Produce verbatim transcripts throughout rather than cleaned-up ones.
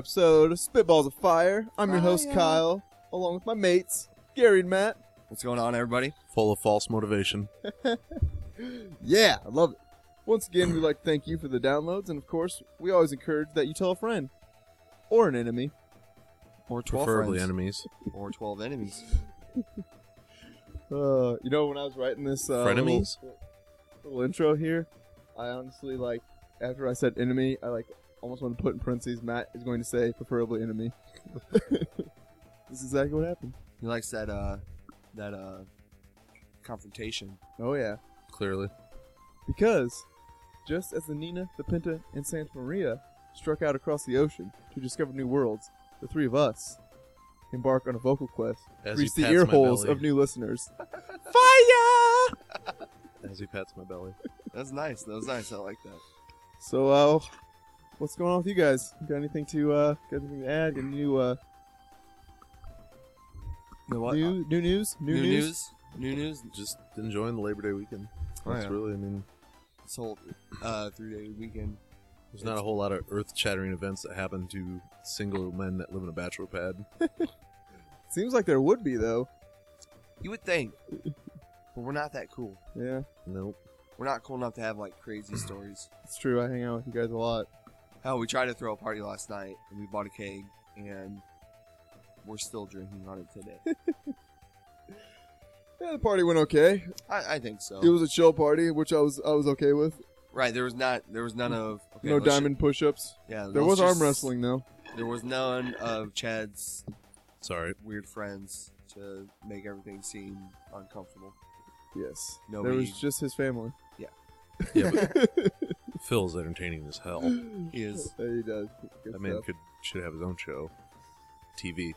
episode of Spitballs of Fire. I'm your host, Fire. Kyle, along with my mates, Gary and Matt. What's going on, everybody? Full of false motivation. Yeah, I love it. Once again, we'd like to thank you for the downloads, and of course, we always encourage that you tell a friend. Or an enemy. Or twelve Preferably friends. enemies. Or twelve enemies. Uh, you know, when I was writing this uh, Frenemies? little, little intro here, I honestly, like, after I said enemy, I, like, almost want to put in parentheses, Matt is going to say preferably enemy. This is exactly what happened. He likes that, uh, that, uh, confrontation. Oh, yeah. Clearly. Because, just as the Nina, the Pinta, and Santa Maria struck out across the ocean to discover new worlds, the three of us embark on a vocal quest As to reach he the pats ear my holes belly. of new listeners. Fire! As he pats my belly. That's nice. That was nice. I like that. So, uh, what's going on with you guys? Got anything to, uh, got anything to add? Got any new, uh, You know what? new, new news? New, New news? news? New news? Just enjoying the Labor Day weekend. Oh, That's yeah. really, I mean, This whole, uh, three-day weekend. there's not a whole lot of earth-shattering events that happen to single men that live in a bachelor pad. Seems like there would be, though. You would think. But we're not that cool. Yeah, Nope. We're not cool enough to have, like, crazy stories. it's true. I hang out with you guys a lot. Hell, we tried to throw a party last night, and we bought a keg, and we're still drinking on it today. Yeah, the party went okay. I, I think so. It was a chill party, which I was I was okay with. Right, there was not, there was none of... Okay, No let's diamond push-ups. ju- yeah, There let's was arm just- wrestling, though. There was none of Chad's Sorry. weird friends to make everything seem uncomfortable. Yes. No, there we- was just his family. Yeah, but Phil's entertaining as hell. He is. Yeah, he does. Good That man stuff. could should have his own show. T V.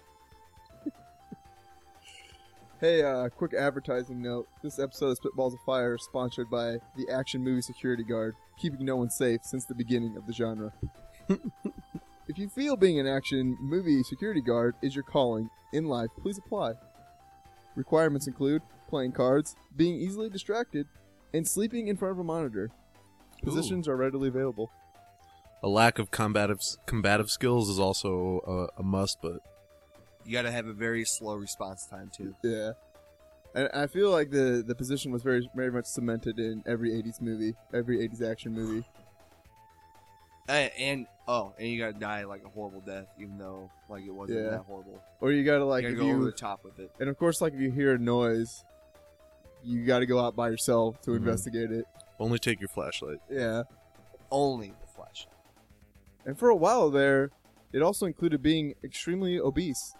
Hey, uh, quick advertising note. This episode of Spitballs of Fire is sponsored by the Action Movie Security Guard, keeping no one safe since the beginning of the genre. If you feel being an action movie security guard is your calling in life, please apply. Requirements include playing cards, being easily distracted, and sleeping in front of a monitor. Positions are readily available. A lack of combative combative skills is also a, a must, but You gotta have a very slow response time, too. Yeah. And I feel like the, the position was very very much cemented in every eighties movie, every eighties action movie. And, and, oh, and you gotta die, like, a horrible death, even though, like, it wasn't Yeah. that horrible. Or you gotta like you if gotta go you over the top with it. and of course like if you hear a noise, you gotta go out by yourself to Mhm. investigate it. only take your flashlight. Yeah. Only the flash. And for a while there, it also included being extremely obese.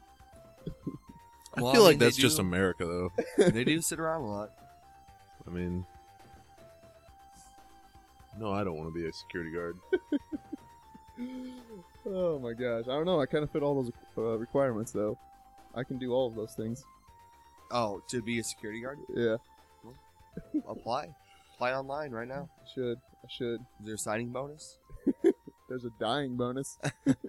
I Well, feel I like mean, they that's just do- America, though. They do sit around a lot. I mean, no, I don't want to be a security guard. Oh my gosh. I don't know, I kinda fit all those uh, requirements though. I can do all of those things. Oh, to be a security guard? Yeah. Apply. Apply online right now. I should. I should. Is there a signing bonus? There's a dying bonus.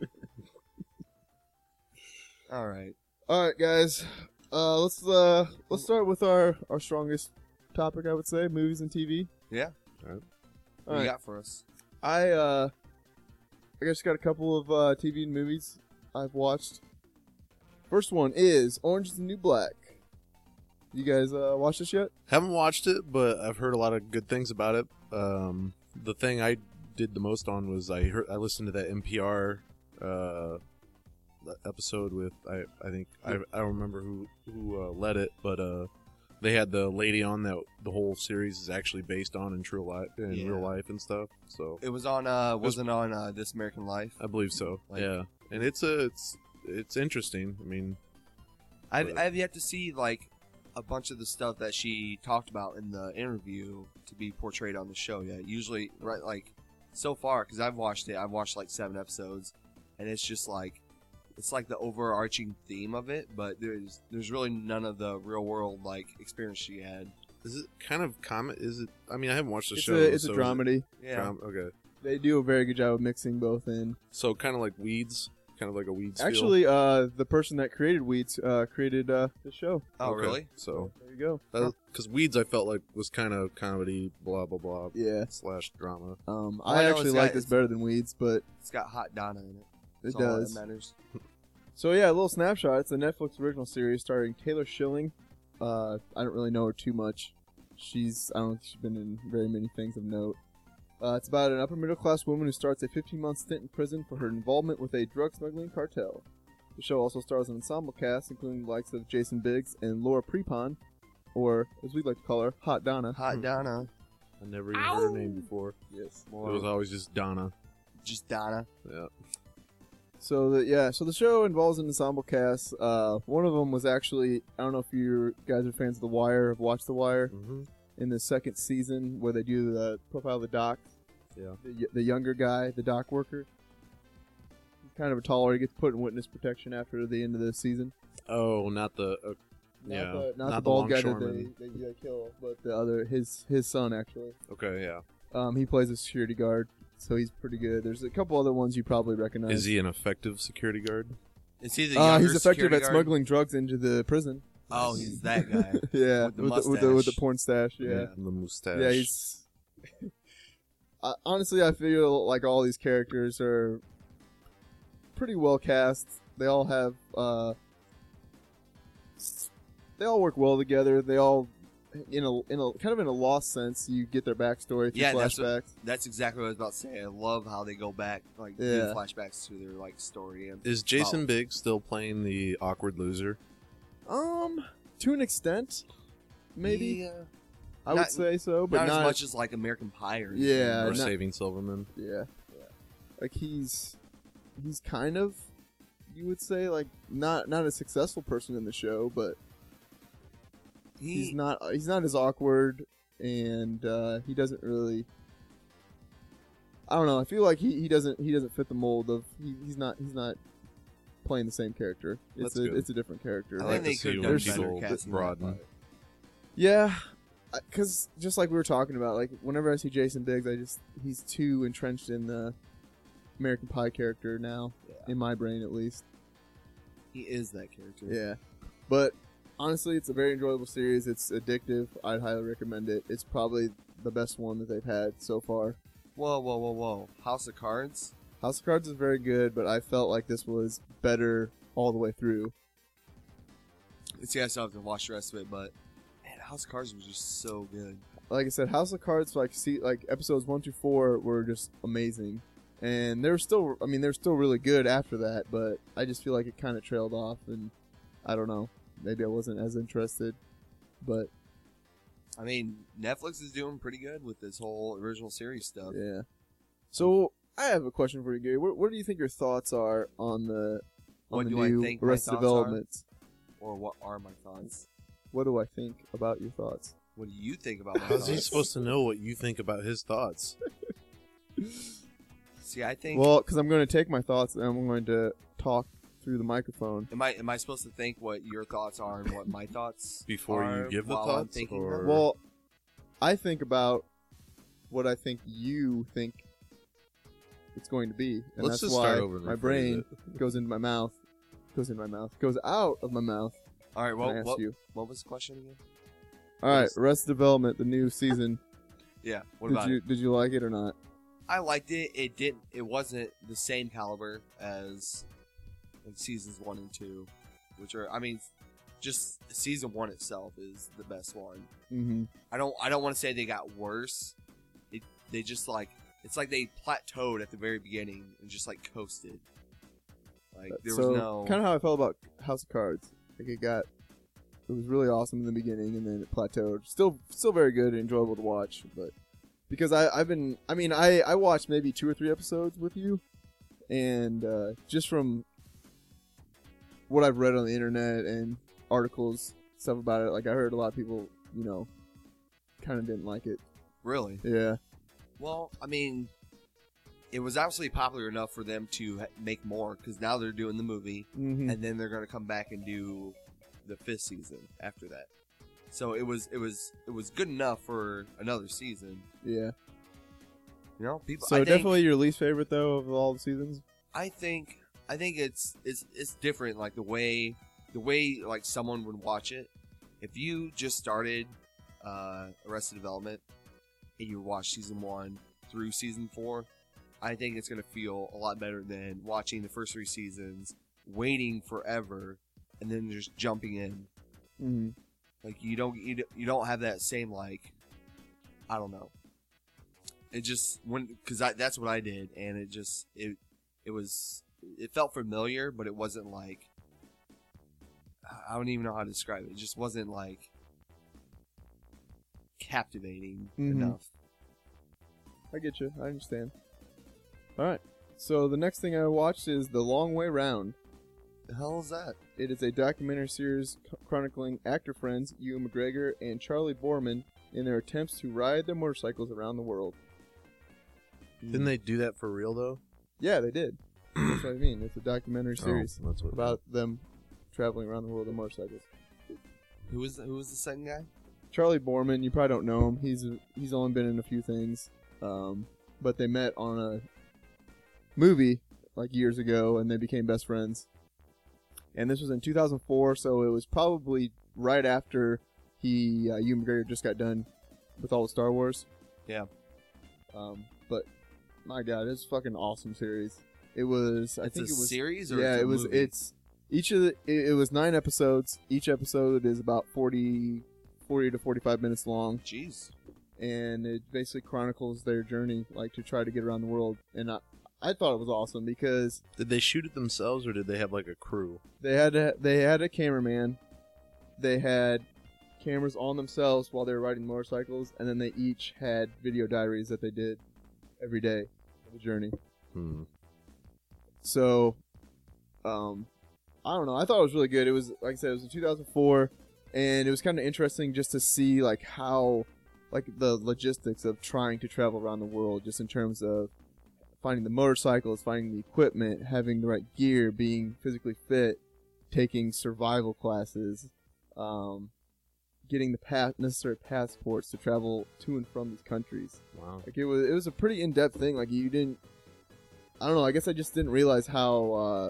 All right. All right, guys. Uh, let's uh, let's start with our, our strongest topic. I would say movies and T V. Yeah. All right. What All do you right. got for us? I uh, I guess got a couple of uh, T V and movies I've watched. First one is Orange is the New Black. You guys uh, watched this yet? Haven't watched it, but I've heard a lot of good things about it. Um, the thing I did the most on was I heard I listened to that N P R uh, episode with I I think I I don't remember who who uh, led it, but uh, they had the lady on that the whole series is actually based on in true life in Yeah. real life and stuff. So It was on, uh, wasn't on, uh, This American Life. I believe so. Like- yeah, and it's a it's it's interesting. I mean, I've, But- I've yet to see, like, a bunch of the stuff that she talked about in the interview to be portrayed on the show yet. Usually, right, like, so far, because I've watched it, I've watched, like, seven episodes, and it's just, like, it's like the overarching theme of it, but there's there's really none of the real world, like, experience she had. is it kind of common? Is it? I mean, I haven't watched the It's show. a it's so a is it dramedy. Yeah. dram- okay, They do a very good job of mixing both in. so kind of like Weeds, kind of like a Weeds. feel. Actually, uh, the person that created Weeds uh, created uh, the show. Oh, Okay, really? So, There you go. because Weeds, I felt like was kind of comedy, blah blah blah, Yeah. slash drama. Um, Well, I I know actually it's like got- this better than Weeds, but It's got Hot Donna in it. It That's all does. that matters. So yeah, a little snapshot. It's a Netflix original series starring Taylor Schilling. Uh, I don't really know her too much. She's I don't think she's been in very many things of note. Uh, it's about an upper middle class woman who starts a fifteen month stint in prison for her involvement with a drug smuggling cartel. The show also stars an ensemble cast, including the likes of Jason Biggs and Laura Prepon, or as we like to call her, Hot Donna. Hot Donna. I never even heard her name before. Yes. It was always just Donna. Just Donna. Yeah. So the yeah, so the show involves an ensemble cast. Uh, one of them was actually I don't know if you guys are fans of The Wire, have watched The Wire. Mm-hmm. In the second season, where they do the profile of the doc, Yeah. the, the younger guy, the dock worker, he's kind of a taller. He gets put in witness protection after the end of the season. Oh, not the. Uh, Not yeah. the, not not the bald guy that longshoreman. they, they, they kill, but the other his his son actually. Okay, yeah. Um, he plays a security guard, so he's pretty good. There's a couple other ones you probably recognize. Is he an effective security guard? Is he the Uh, younger he's effective security at guard? smuggling drugs into the prison. Oh, he's that guy. yeah, With the with, the, with the with the mustache. porn stash. Yeah. The mustache. Yeah, he's. uh, honestly, I feel like all these characters are pretty well cast. They all have. Uh, they all work well together. They all, in a in a kind of in a lost sense, you get their backstory through Yeah, that's what- flashbacks. That's exactly what I was about to say. I love how they go back, like do Yeah. flashbacks to their like story. And Is Jason Oh. Biggs still playing the awkward loser? Um, to an extent, maybe Yeah. I would not- say so, but not, not, as much as like American Pie or anything. Yeah, or not- Saving Silverman? Yeah, yeah. Like he's he's kind of, you would say, like not not a successful person in the show, but he, he's not he's not as awkward, and uh, he doesn't really. I don't know. I feel like he, he doesn't he doesn't fit the mold of he, he's not he's not playing the same character. It's That's a good. it's a different character. I I think like they to see could've when done people better casting broaden. that. Yeah, because just like we were talking about, like whenever I see Jason Biggs, I just he's too entrenched in the American Pie character now, Yeah. in my brain at least. He is that character. Yeah, but honestly, it's a very enjoyable series. It's addictive. I'd highly recommend it. It's probably the best one that they've had so far. Whoa, whoa, whoa, whoa! House of Cards. House of Cards is very good, but I felt like this was better all the way through. See, I still have to watch the rest of it, but man, House of Cards was just so good. Like I said, House of Cards, like see, like episodes one through four were just amazing, and they were still. I mean, they were still really good after that, but I just feel like it kind of trailed off, and I don't know. Maybe I wasn't as interested, but I mean, Netflix is doing pretty good with this whole original series stuff. yeah. So I have a question for you, Gary. What, what do you think your thoughts are on the on What the do I new think my Arrested thoughts Development? Or what are my thoughts? What do I think about your thoughts? What do you think about my How's thoughts? he supposed to know what you think about his thoughts? See, I think. Well, because I'm going to take my thoughts and I'm going to talk through the microphone. am I am I supposed to think what your thoughts are and what my thoughts Before you are give the while I'm thoughts, thinking or- them? Well, I think about what I think you think it's going to be, and Let's that's just why start over and my rephrase brain it. goes into my mouth, goes into my mouth, goes out of my mouth. All right. and Well, I ask what, you. what was the question again? All right, Yes. Arrested Development, the new season. Yeah. What did about you it? did you like it or not? I liked it. It didn't. It wasn't the same caliber as like seasons one and two, which are. I mean, just season one itself is the best one. Mm-hmm. I don't. I don't want to say they got worse. It. They just like. It's like they plateaued at the very beginning and just like coasted. Like there so was no. kind of how I felt about House of Cards. Like it got, it was really awesome in the beginning, and then it plateaued. Still, still very good and enjoyable to watch, but because I, I've been, I mean, I, I watched maybe two or three episodes with you, and uh, just from what I've read on the internet and articles, stuff about it, like I heard a lot of people, you know, kind of didn't like it. Really. Yeah. Well, I mean, it was obviously popular enough for them to ha- make more because now they're doing the movie. Mm-hmm. And then they're going to come back and do the fifth season after that. So it was it was it was good enough for another season. Yeah. You know, people. So I think, definitely your least favorite though of all the seasons. I think I think it's it's it's different. Like the way the way like someone would watch it. If you just started uh, Arrested Development and you watch season one through season four, I think it's going to feel a lot better than watching the first three seasons, waiting forever, and then just jumping in. Mm-hmm. Like you don't you, don't- you don't have that same like I don't know. It just when because that's what I did, and it just it it was it felt familiar, but it wasn't like I don't even know how to describe it. It just wasn't like captivating Mhm. enough. I get you. I understand. All right. So the next thing I watched is The Long Way Round. The hell is that? It is a documentary series ch- chronicling actor friends Ewan McGregor and Charlie Borman in their attempts to ride their motorcycles around the world. Didn't they do that for real though? Yeah, they did. That's what I mean. It's a documentary series Oh, that's what about them traveling around the world on motorcycles. Who was who was the second guy? Charlie Borman, you probably don't know him. He's he's only been in a few things, um, but they met on a movie like years ago, and they became best friends. And this was in two thousand four, so it was probably right after he uh, Ewan McGregor just got done with all the Star Wars. Yeah. Um, but my God, it's a fucking awesome series. It was. I It's think a it was series or yeah, it's a it was. movie? It's each of the. It, it was nine episodes. Each episode is about forty, forty to forty-five minutes long, Jeez. and it basically chronicles their journey, like to try to get around the world. And I, I thought it was awesome because Did they shoot it themselves or did they have like a crew? they had a, they had a cameraman, they had cameras on themselves while they were riding motorcycles, and then they each had video diaries that they did every day of the journey. Hmm. So, um, I don't know. I thought it was really good. It was, like I said, it was in two thousand four, and it was kind of interesting just to see like how, like the logistics of trying to travel around the world, just in terms of finding the motorcycles, finding the equipment, having the right gear, being physically fit, taking survival classes, um, getting the pass- necessary passports to travel to and from these countries. Wow. Like it was, it was a pretty in-depth thing. Like you didn't, I don't know. I guess I just didn't realize how uh,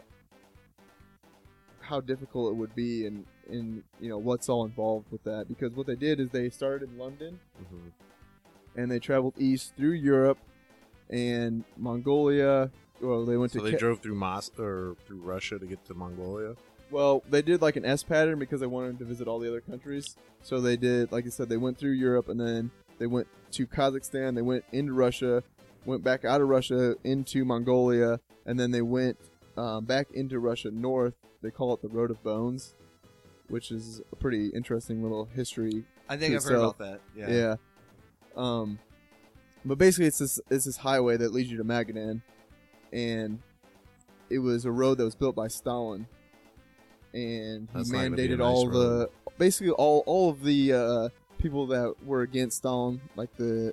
how difficult it would be, and and you know what's all involved with that. Because what they did is they started in London, hmm and they traveled east through Europe and Mongolia. Well, they went So to they Ca- drove through Mos or through Russia to get to Mongolia. well, they did like an S pattern because they wanted to visit all the other countries. So they did, like I said, they went through Europe, and then they went to Kazakhstan. They went into Russia, went back out of Russia into Mongolia, and then they went um, back into Russia north. They call it the Road of Bones, which is a pretty interesting little history. I think to I've heard itself. about that. Yeah. Yeah. Um, but basically, it's this it's this highway that leads you to Magadan, and it was a road that was built by Stalin, and he That's not gonna be a mandated nice all the road. basically all all of the uh, people that were against Stalin, like the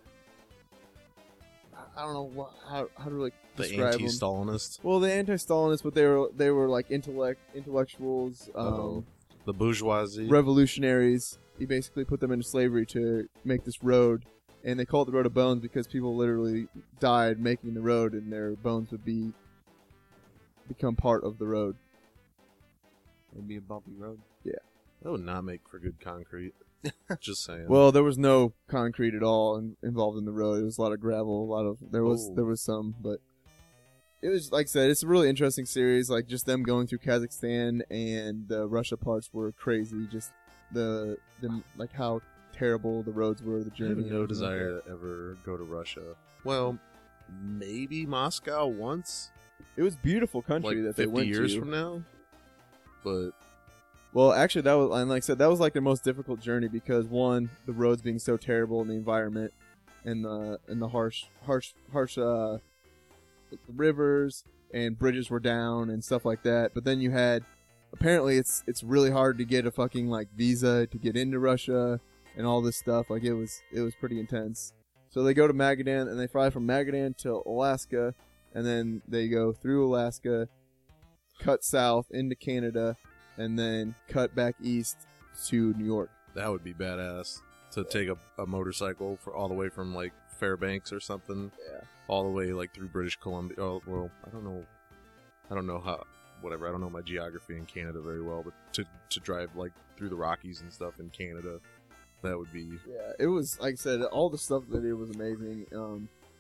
I don't know what, how how to really The describe them. anti-Stalinists, Well, the anti-Stalinists, but they were they were like intellect intellectuals, Uh-oh. um, the bourgeoisie. revolutionaries. He basically put them into slavery to make this road, and they call it the Road of Bones because people literally died making the road, and their bones would be become part of the road. It'd be a bumpy road. That would not make for good concrete. Just saying. Well, there was no concrete at all in, involved in the road. It was a lot of gravel, a lot of there was Oh. there was some, but it was like I said, it's a really interesting series. Like just them going through Kazakhstan and the Russia parts were crazy. Just the the like how terrible the roads were, the I journey. have and no everything like desire to ever go to Russia. Well, maybe Moscow once, that. It was beautiful country like that they fifty went years to. from now. But Well, actually, that was, and like I said, that was like their most difficult journey because one, the roads being so terrible, and the environment, and the and the harsh, harsh, harsh uh, rivers and bridges were down and stuff like that. But then you had, apparently, it's it's really hard to get a fucking like visa to get into Russia and all this stuff. Like it was it was pretty intense. So they go to Magadan and they fly from Magadan to Alaska, and then they go through Alaska, cut south into Canada, and then cut back east to New York. that would be badass to take a, a motorcycle for all the way from like Fairbanks or something, Yeah. all the way like through British Columbia. Oh well, I don't know. I don't know how. Whatever. I don't know my geography in Canada very well, but to to drive like through the Rockies and stuff in Canada, that would be. Yeah, it was like I said, all the stuff that it was amazing. Um,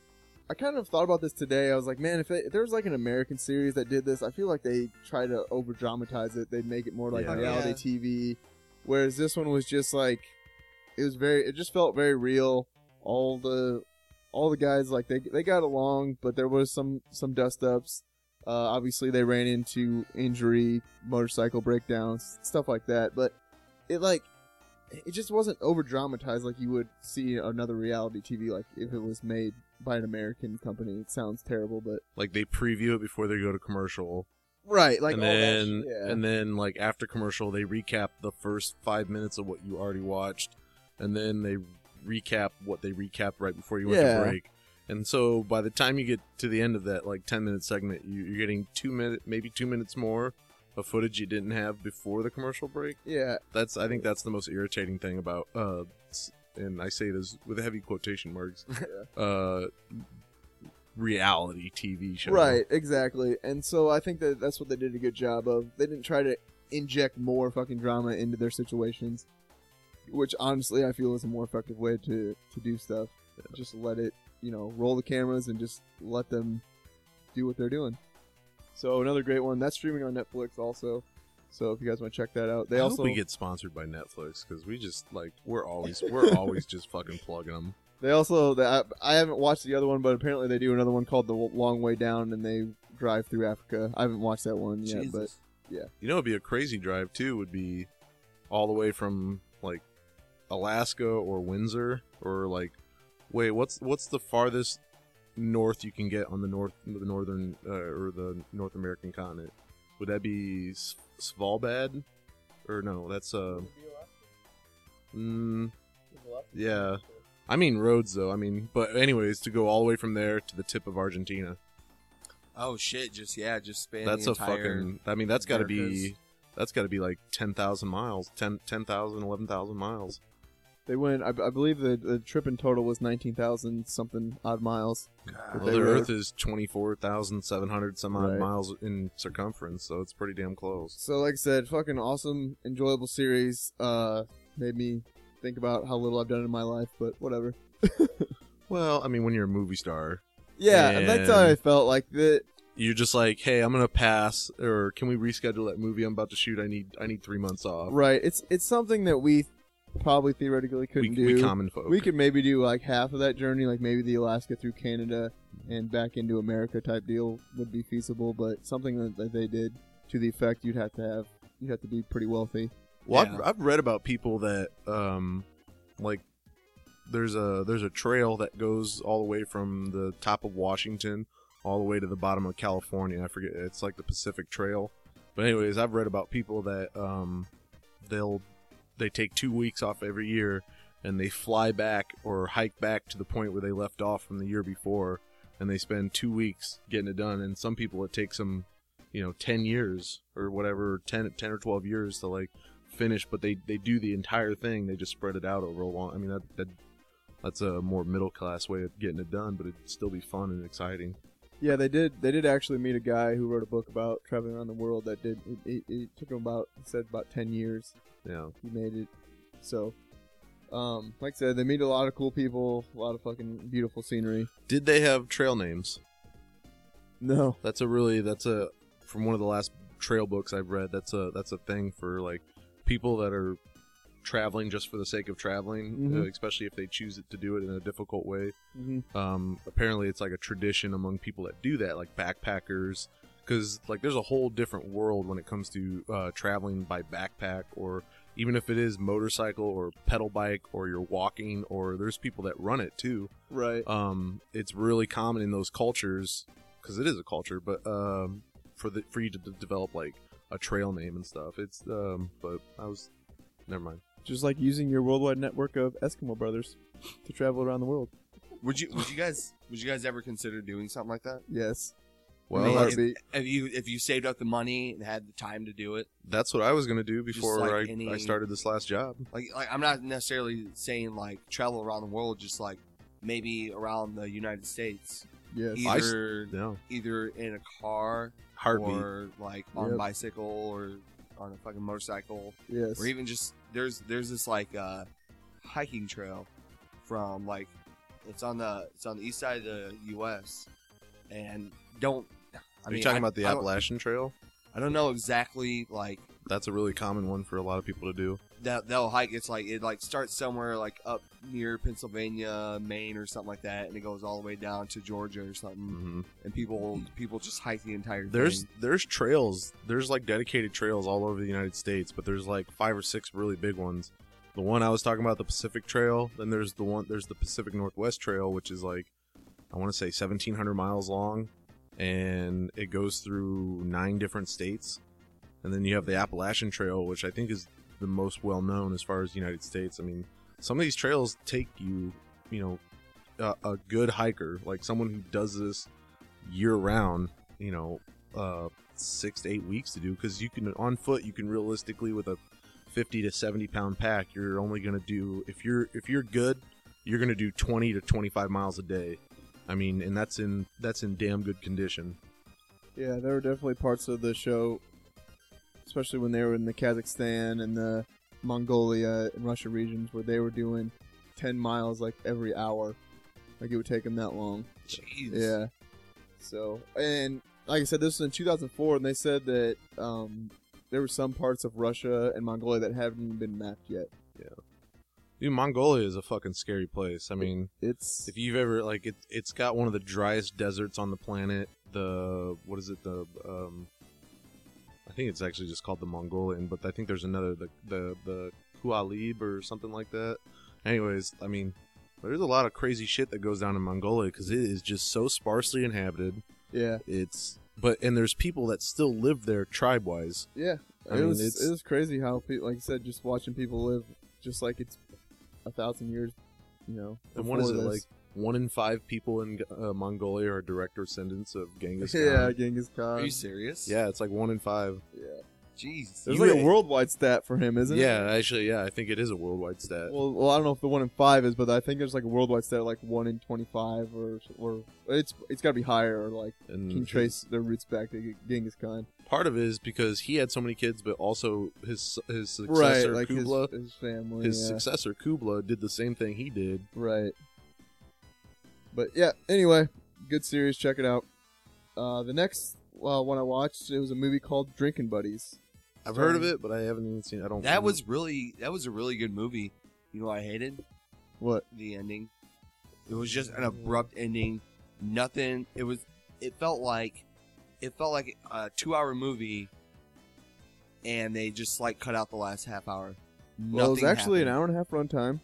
I kind of thought about this today. I was like, man, if, it, if there was like an American series that did this, I feel like they try to over dramatize it. They'd make it more like Yeah. reality Yeah. T V, whereas this one was just like, it was very, it just felt very real. All the, all the guys like they they got along, but there was some some dust ups. Uh, obviously, they ran into injury, motorcycle breakdowns, stuff like that. But it like, it just wasn't over dramatized like you would see another reality T V, like if it was made by an American company. It sounds terrible, but Like they preview it before they go to commercial, right, like and all that then shit, yeah. and then like after commercial they recap the first five minutes of what you already watched, and then they recap what they recapped right before you went Yeah. to break. And so by the time you get to the end of that like ten minute segment, you, you're getting two minute, maybe two minutes more of footage you didn't have before the commercial break. yeah, That's I think that's the most irritating thing about uh, s- and I say this with heavy quotation marks, uh, reality T V show. right, exactly. And so I think that that's what they did a good job of. They didn't try to inject more fucking drama into their situations, which honestly I feel is a more effective way to to do stuff. Just let it, you know, roll the cameras and just let them do what they're doing. So another great one that's streaming on Netflix also. So if you guys want to check that out, they I also hope we get sponsored by Netflix because we just like we're always we're always just fucking plugging them. They also, the, I, I haven't watched the other one, but apparently they do another one called The Long Way Down, and they drive through Africa. I haven't watched that one yet, but Jesus. You know, it'd be a crazy drive too. Would be all the way from like Alaska or Windsor or like wait, what's what's the farthest north you can get on the north the northern uh, or the North American continent? Would that be S- Svalbard or no? That's uh, mm, yeah. I mean roads though. I mean, but anyways, to go all the way from there to the tip of Argentina. Oh shit! Just yeah, just span That's the a entire. fucking. I mean, that's got to be. Americas. That's got to be like ten thousand miles, ten, ten thousand, eleven thousand miles. they went, I, I believe the, the trip in total was nineteen thousand something odd miles. But Well, they the were- Earth is twenty-four thousand seven hundred some odd Right. miles in circumference, so it's pretty damn close. So like I said, fucking awesome, enjoyable series. Uh, made me think about how little I've done in my life, but whatever. Well, I mean, when you're a movie star, Yeah, and that's how I felt like the you're just like, hey, I'm gonna pass, or can we reschedule that movie I'm about to shoot? I need, I need three months off. right. It's it's something that we probably theoretically We, couldn't do. we common folk. We could maybe do like half of that journey, like maybe the Alaska through Canada and back into America type deal would be feasible, but something that, that they did to the effect you'd have to have, you'd have to be pretty wealthy. Well, Yeah. I've, I've read about people that, um, like, there's a there's a trail that goes all the way from the top of Washington all the way to the bottom of California. I forget, it's like the Pacific Trail. But anyways, I've read about people that um, they'll they take two weeks off every year and they fly back or hike back to the point where they left off from the year before, and they spend two weeks getting it done. And some people it takes them, you know, ten years or whatever, ten, ten or twelve years to like finish, but they, they do the entire thing. They just spread it out over a long. I mean, that, that that's a more middle class way of getting it done, but it'd still be fun and exciting. Yeah, they did. They did actually meet a guy who wrote a book about traveling around the world. That did. It, it, it took him about, he said, about ten years. Yeah. He made it. So, um, like I said, they meet a lot of cool people, a lot of fucking beautiful scenery. Did they have trail names? No. That's a really that's a from one of the last trail books I've read. That's a that's a thing for like people that are traveling just for the sake of traveling, Mhm. uh, especially if they choose it to do it in a difficult way. hmm Um, apparently, it's like a tradition among people that do that, like backpackers, because like there's a whole different world when it comes to uh, traveling by backpack, or even if it is motorcycle or pedal bike, or you're walking, or there's people that run it too. Right. Um, it's really common in those cultures because it is a culture, but um, for the for you to d- develop like a trail name and stuff. It's um, but I was never mind. Just like using your worldwide network of Eskimo brothers to travel around the world. Would you would you guys would you guys ever consider doing something like that? Yes. Well, In a I mean, that's, heartbeat. If you if you saved up the money and had the time to do it, that's what I was gonna do before like I, any- I started this last job. like like I'm not necessarily saying like travel around the world, just like maybe around the United States, Yes. I s- either No either in a car heartbeat. or like on Yep. a bicycle or on a fucking motorcycle, Yes. or even just there's there's this like uh hiking trail from like It's on the it's on the east side of the U S And don't. I Are mean, you talking I, about the I don't- Appalachian Trail? I don't know exactly like That's a really common one for a lot of people to do. that they'll hike. It's like it like starts somewhere like up near Pennsylvania, Maine, or something like that, and it goes all the way down to Georgia or something. hmm And people people just hike the entire There's thing. there's trails. There's like dedicated trails all over the United States, but there's like five or six really big ones. The one I was talking about, the Pacific Trail. Then there's the one. There's the Pacific Northwest Trail, which is like I want to say seventeen hundred miles long, and it goes through nine different states. And then you have the Appalachian Trail, which I think is the most well known as far as the United States. I mean, some of these trails take you, you know, a, a good hiker, like someone who does this year round, you know, uh, six to eight weeks to do. Because you can on foot, you can realistically with a fifty to seventy pound pack, you're only gonna do if you're if you're good, you're gonna do twenty to twenty-five miles a day. I mean, and that's in that's in damn good condition. Yeah, there were definitely parts of the show, especially when they were in the Kazakhstan and the Mongolia and Russia regions, where they were doing ten miles like every hour. Like it would take them that long. Jeez. Yeah. So, and like I said, this was in two thousand four, and they said that um, there were some parts of Russia and Mongolia that haven't even been mapped yet. Dude, Mongolia is a fucking scary place. I mean, It's if you've ever like it, it's got one of the driest deserts on the planet. The what is it? The um, I think it's actually just called the Mongolian, but I think there's another the the the Kualib or something like that. Anyways, I mean, there's a lot of crazy shit that goes down in Mongolia because it is just so sparsely inhabited. yeah, It's but and there's people that still live there tribe wise. yeah. I it mean, was it's- it was crazy how people, like I said, just watching people live just like it's a thousand years, you know. And what is it before like? this. One in five people in uh, Mongolia are direct descendants of Genghis Khan. Yeah, Genghis Khan. Are you serious? Yeah, it's like one in five. Yeah. Jeez. There's You like a would- worldwide stat for him, isn't it? Yeah, actually, yeah, I think it is a worldwide stat. Well, well, I don't know if the one in five is, but I think there's like a worldwide stat, like one in twenty-five, or or it's it's got to be higher, or like and can trace their roots back to Genghis Khan. part of it is because he had so many kids, but also his his Right, successor like his, Kubla, his family. his yeah. successor Kubla did the same thing he did. Right. But yeah, anyway, good series. Check it out. Uh, the next uh, one I watched, it was a movie called Drinking Buddies. I've heard of it, but I haven't even seen. I don't. That was really that was a really good movie. You know what I hated? What? The ending. It was just an abrupt ending. Nothing. It was. It felt like. It felt like a two-hour movie, and they just like cut out the last half hour. Well, it was Nothing actually an happened. hour and a half runtime,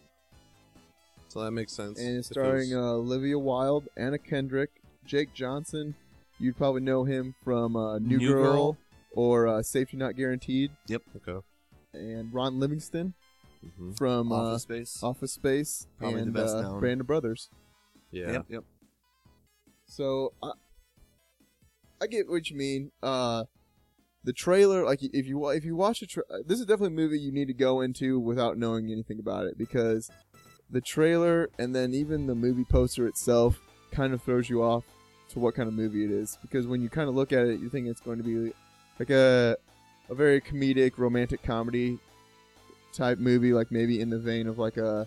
so that makes sense. and it's If it was- starring uh, Olivia Wilde, Anna Kendrick, Jake Johnson. You'd probably know him from uh, New, New Girl, Girl. or uh, Safety Not Guaranteed, okay. and Ron Livingston hmm from uh, Office Space. Office Space, Probably the and best uh, known. Band of Brothers. Yeah. Yep. Yep. So I, I get what you mean. Uh, the trailer, like if you wa- if you watch a, tra- this is definitely a movie you need to go into without knowing anything about it, because the trailer and then even the movie poster itself kind of throws you off to what kind of movie it is. Because when you kind of look at it, you think it's going to be like a a very comedic romantic comedy type movie, like maybe in the vein of like a.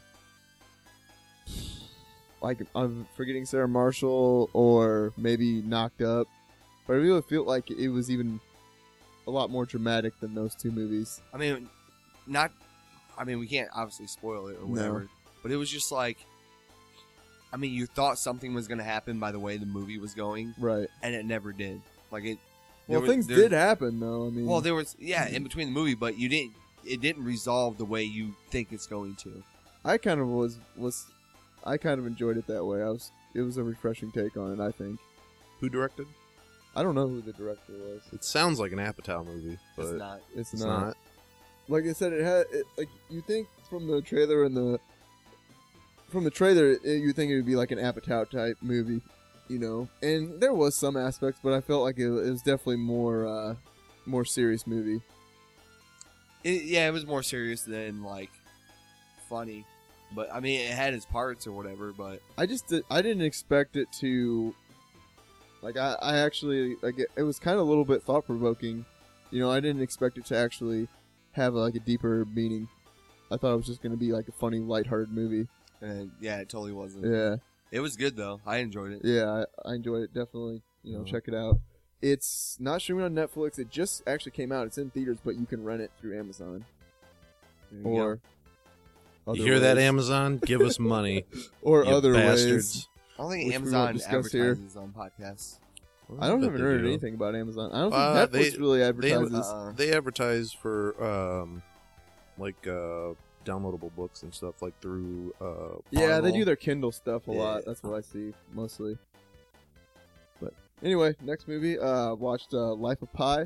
Like I'm forgetting Sarah Marshall, or maybe Knocked Up, but I really feel like it was even a lot more dramatic than those two movies. I mean, not. I mean, we can't obviously spoil it or whatever, but it was just like. I mean, you thought something was going to happen by the way the movie was going, Right. and it never did. Like it. Well, there was- things there- did happen though. I mean, Well, there was yeah in between the movie, but you didn't. It didn't resolve the way you think it's going to. I kind of was was, I kind of enjoyed it that way. I was. It was a refreshing take on it. I think. Who directed? I don't know who the director was. It sounds like an Apatow movie, but It's not. It's, it's not. not. Like I said, it had it, like you think from the trailer and the from the trailer, it, you think it would be like an Apatow type movie, you know. And there was some aspects, but I felt like it, it was definitely more uh, more serious movie. It, yeah, it was more serious than like funny, but I mean, it had its parts or whatever. But I just did, I didn't expect it to like I, I actually like it, it was kind of a little bit thought provoking, you know. I didn't expect it to actually have like a deeper meaning. I thought it was just going to be like a funny, lighthearted movie. and yeah, it totally wasn't. Yeah. It was good though. I enjoyed it. Yeah, I, I enjoyed it. Definitely, you know, Mhm. check it out. It's not streaming on Netflix. It just actually came out. It's in theaters, but you can rent it through Amazon There you or. You other hear that, ways. Amazon? Give us money, or you other bastards. ways. go. I don't think Which we won't Amazon discuss here. advertises on podcasts. I don't bet haven't they heard do. anything about Amazon. I don't think Uh, Netflix they- really They, advertises. Uh-uh. they advertise for um, like uh, downloadable books and stuff, like through uh. yeah, they Audible. do their Kindle stuff a Yeah. lot. That's what I see mostly. But anyway, next movie. Uh, watched uh, Life of Pi.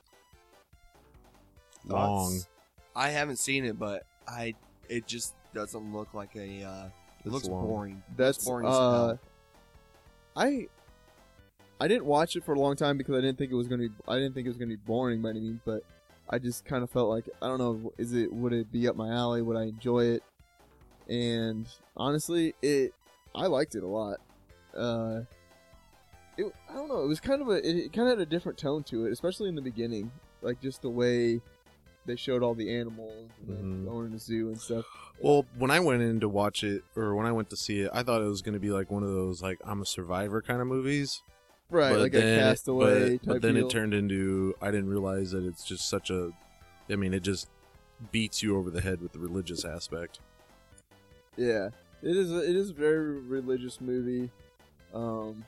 long. Thoughts? I haven't seen it, but I it just doesn't look like a. Uh, it It's looks long. boring. That's boring as uh, hell. I I didn't watch it for a long time because I didn't think it was gonna be. I didn't think it was gonna be boring by any means, but I just kind of felt like I don't know. Is it would it be up my alley? Would I enjoy it? And honestly, it I liked it a lot. Uh, it I don't know. It was kind of a. It, it kind of had a different tone to it, especially in the beginning. Like just the way they showed all the animals and then Mhm. going in the zoo and stuff. Well, when I went in to watch it, or when I went to see it, I thought it was going to be like one of those like I'm a survivor kind of movies. Right, But like then, a Castaway but, type but then deal. it turned into I didn't realize that it's just such a. I mean, it just beats you over the head with the religious aspect. Yeah, it is. A, it is a very religious movie. Um,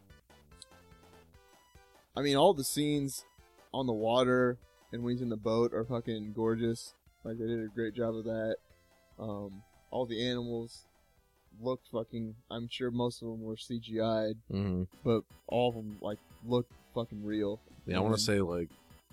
I mean, all the scenes on the water and when he's in the boat are fucking gorgeous. Like they did a great job of that. Um, all the animals looked fucking. I'm sure most of them were C G I'd, Mm-hmm. but all of them like looked fucking real. Yeah, I want And- to say like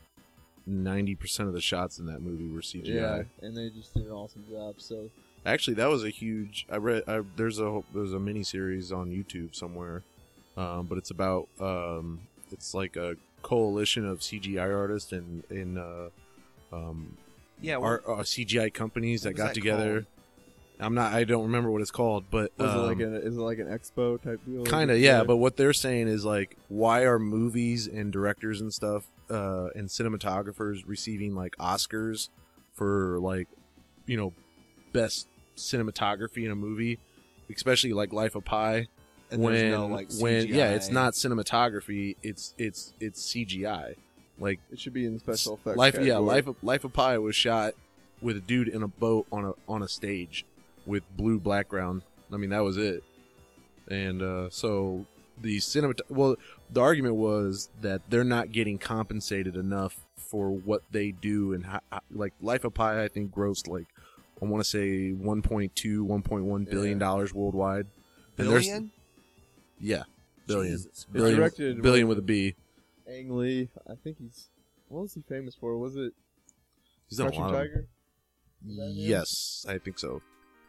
ninety percent of the shots in that movie were C G I. Yeah, and they just did an awesome job. So Actually, that was a huge. I read. I, there's a there's a mini series on YouTube somewhere, um, but it's about um, it's like a coalition of C G I artists and in uh, um, Yeah, art, uh, C G I companies that what was got that together. called? I'm not. I don't remember what it's called, but was um, it like an is it like an expo type deal? kind of yeah. But what they're saying is like, why are movies and directors and stuff uh, and cinematographers receiving like Oscars for like, you know, best cinematography in a movie, especially like Life of Pi. And when there's no, like, when C G I. yeah, it's not cinematography. It's it's it's C G I. Like it should be in the special effects. Life, yeah, category. Life of Life of Pi was shot with a dude in a boat on a on a stage with blue background. I mean, that was it. And uh, so the cinemat well, the argument was that they're not getting compensated enough for what they do, and how, like Life of Pi, I think grossed like I want to say one point two, one point one billion dollars worldwide. And there's- Billion? Yeah, billion, Jesus It's billion, directed billion with- with a B. Ang Lee. I think he's. What was he famous for? Was it He's done a Crouching lot of- Tiger? Is that him? Yes, I think so.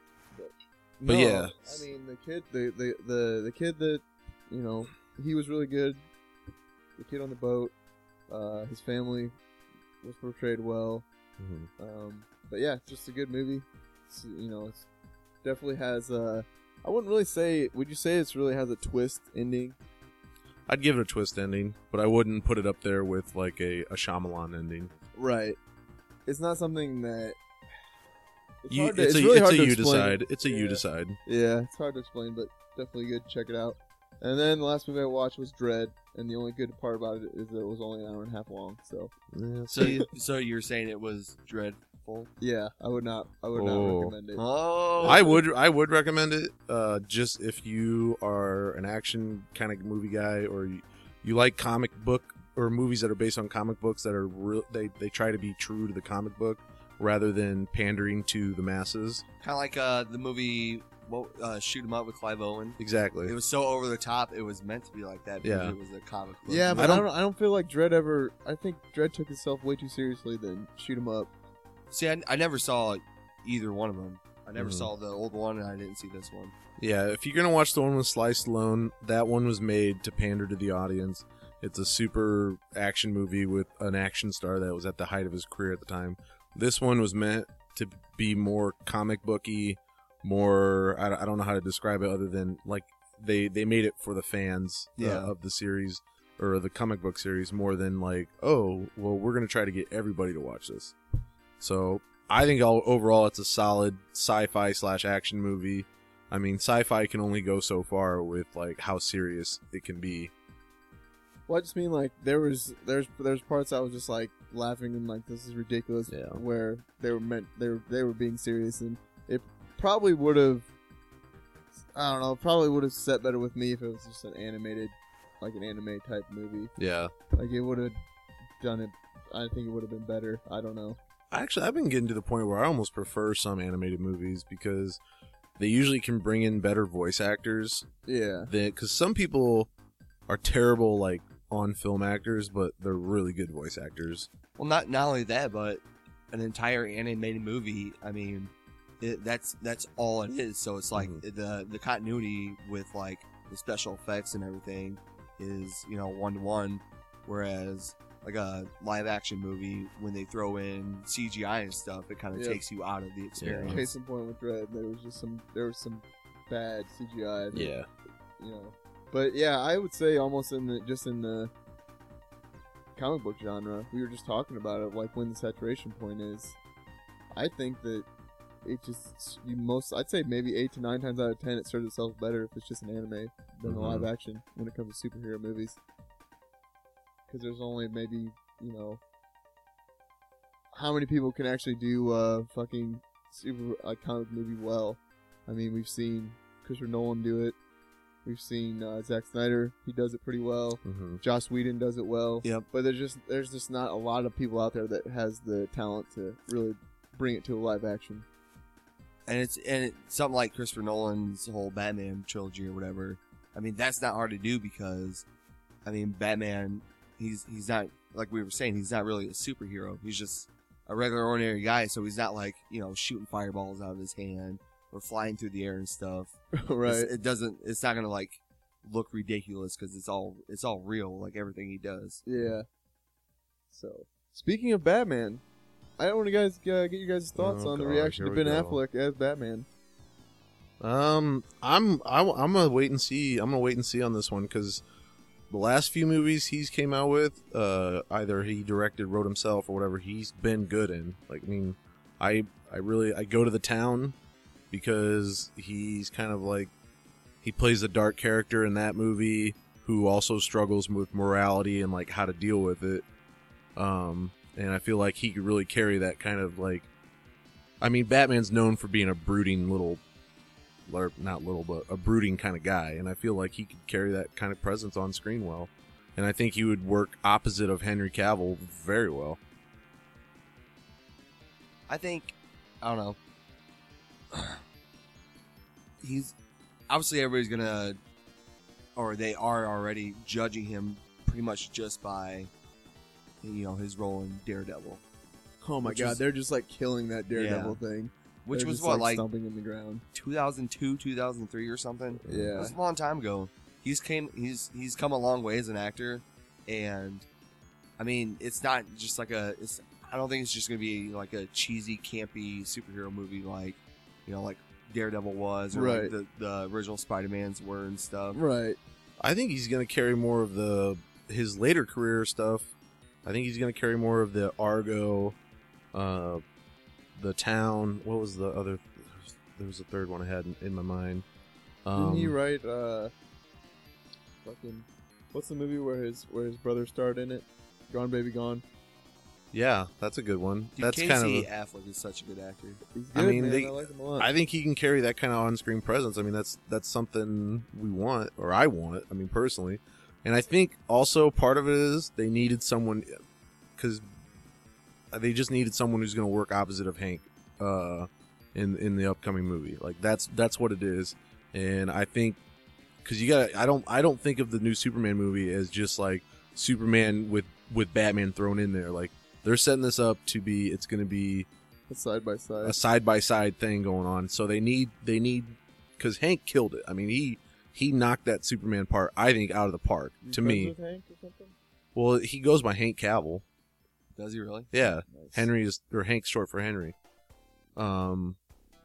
No, But yeah. I mean the kid, the, the the the kid that you know, he was really good. The kid on the boat, uh, his family was portrayed well. Mhm. Um, but yeah, it's just a good movie. It's, you know, it's definitely has a. I wouldn't really say. Would you say it's really has a twist ending? I'd give it a twist ending, but I wouldn't put it up there with like a, a Shyamalan ending. Right. It's not something that. It's, You, hard to, it's, it's a, really it's hard a to you explain. decide. It's a you Yeah. decide. Yeah, it's hard to explain, but definitely good. Check it out. And then the last movie I watched was Dread, and the only good part about it is that it was only an hour and a half long. So Yeah, So, you, so you're saying it was dreadful? yeah, I would not, I would not Oh. recommend it. Oh, I would I would recommend it. Uh, just if you are an action kind of movie guy, or you, you like comic book or movies that are based on comic books that are real, they they try to be true to the comic book rather than pandering to the masses. kind of like uh, the movie what, uh, Shoot 'Em Up with Clive Owen. Exactly. It was so over the top. It was meant to be like that because Yeah. it was a comic book. Yeah, I but I don't- don't, I don't, feel like Dread ever. I think Dread took itself way too seriously than Shoot 'Em Up. See, I, I never saw either one of them. I never Mhm. saw the old one, and I didn't see this one. Yeah, if you're gonna watch the one with Sly Stallone, that one was made to pander to the audience. It's a super action movie with an action star that was at the height of his career at the time. This one was meant to be more comic booky, more I, I don't know how to describe it other than like they they made it for the fans uh, Yeah. of the series or the comic book series more than like, oh well, we're gonna try to get everybody to watch this. So I think all, overall it's a solid sci-fi slash action movie. I mean, sci-fi can only go so far with like how serious it can be. Well, I just mean like there was there's there's parts I was just like laughing and like this is ridiculous. Yeah. Where they were meant they were they were being serious, and it probably would have I don't know probably would have set better with me if it was just an animated like an anime type movie. Yeah. Like it would have done it. I think it would have been better. I don't know. Actually, I've been getting to the point where I almost prefer some animated movies because they usually can bring in better voice actors. Yeah. Because some people are terrible, like, on film actors, but they're really good voice actors. Well, not not only that, but an entire animated movie. I mean, it, that's that's all it is. So it's like Mhm. the the continuity with like the special effects and everything is you know one to one, whereas like a live action movie, when they throw in C G I and stuff, it kind of Yep. takes you out of the experience. Case in point with Dread, there was just some there was some bad C G I. that, Yeah. You know. But yeah, I would say almost in the just in the comic book genre, we were just talking about it, like when the saturation point is. I think that it just you most I'd say maybe eight to nine times out of ten it serves itself better if it's just an anime than Mhm. a live action when it comes to superhero movies. Because there's only maybe you know how many people can actually do uh fucking super like comic movie well. I mean, we've seen Christopher Nolan do it. We've seen uh, Zack Snyder; he does it pretty well. Mm-hmm. Joss Whedon does it well. Yep. But there's just there's just not a lot of people out there that has the talent to really bring it to a live action. And it's and it's something like Christopher Nolan's whole Batman trilogy or whatever. I mean, that's not hard to do because, I mean, Batman, he's he's not like we were saying, he's not really a superhero. He's just a regular, ordinary guy. So he's not like you know shooting fireballs out of his hand or flying through the air and stuff. Right. It's, it doesn't. It's not gonna like look ridiculous because it's all it's all real, like everything he does. Yeah. So, speaking of Batman, I want to guys uh, get you guys' thoughts Oh, on the God, reaction to here we Ben go. Affleck as Batman. Um, I'm I, I'm gonna wait and see. I'm gonna wait and see on this one because the last few movies he's came out with, uh, either he directed, wrote himself, or whatever, he's been good in. Like, I mean, I I really I go to the town because he's kind of like he plays a dark character in that movie who also struggles with morality and like how to deal with it. Um, and I feel like he could really carry that kind of like. I mean, Batman's known for being a brooding little. Or not little, but a brooding kind of guy, and I feel like he could carry that kind of presence on screen well, and I think he would work opposite of Henry Cavill very well. I think I don't know. He's obviously everybody's gonna, or they are already judging him pretty much just by, you know, his role in Daredevil, Oh my Which god, was- they're just like killing that Daredevil thing. which They're was just, what like stomping in the ground. two thousand two, two thousand three or something. It Yeah. was a long time ago. He's came he's he's come a long way as an actor, and I mean it's not just like a it's I don't think it's just gonna be like a cheesy campy superhero movie like you know like Daredevil was or Right. like the, the original Spider-Mans were and stuff. Right. I think he's going to carry more of the his later career stuff. I think he's going to carry more of the Argo, uh, the town. What was the other? There was a third one I had in, in my mind. Um, Didn't he write uh fucking what's the movie where his where his brother starred in it? Gone Baby Gone. Yeah, that's a good one. Dude, that's Casey kind of. A, Affleck is such a good actor. He's I good, mean, man. they- I like him a lot. I think he can carry that kind of on-screen presence. I mean, that's that's something we want, or I want. I mean, personally, and I think also part of it is they needed someone because they just needed someone who's going to work opposite of Hank uh, in in the upcoming movie. Like that's that's what it is, and I think because you got I don't I don't think of the new Superman movie as just like Superman with with Batman thrown in there. Like they're setting this up to be it's going to be It's side by side. a side by side thing going on. So they need they need because Hank killed it. I mean he he knocked that Superman part I think out of the park You to friends me. with Hank or something? Well, he goes by Hank Cavill. Does he really? Yeah, Nice. Henry is or Hank's short for Henry. Um.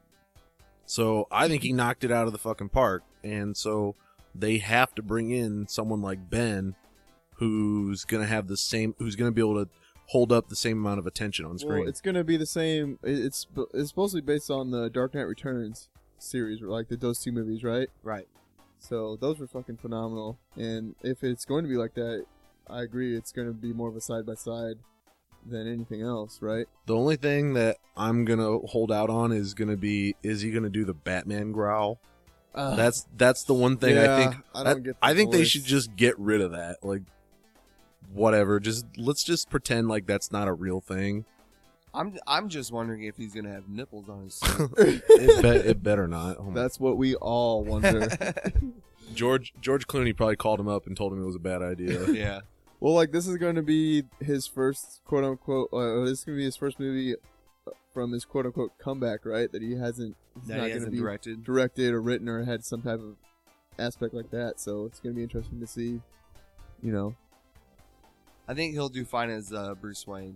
So I think he knocked it out of the fucking park, and so they have to bring in someone like Ben, who's gonna have the same, who's gonna be able to hold up the same amount of attention on screen. Well, it's gonna be the same. it- It's it's supposed to be based on the Dark Knight Returns. series, like the, those two movies, right? Right. So those were fucking phenomenal. And if it's going to be like that, I agree. It's going to be more of a side by side than anything else, right? The only thing that I'm gonna hold out on is gonna be, is he gonna do the Batman growl? Uh, That's that's the one thing yeah, I think. I don't get the I think they voice. should just get rid of that. Like, whatever. Just let's just pretend like that's not a real thing. I'm I'm just wondering if he's gonna have nipples on his suit. It, be, it better not. Oh my- That's what we all wonder. George George Clooney probably called him up and told him it was a bad idea. Yeah. Well, like, this is going to be his first quote unquote. Uh, this is going to be his first movie from his quote unquote comeback, right? That he hasn't. He's That not he going to hasn't be directed. directed or written or had some type of aspect like that. So it's going to be interesting to see. You know. I think he'll do fine as uh, Bruce Wayne.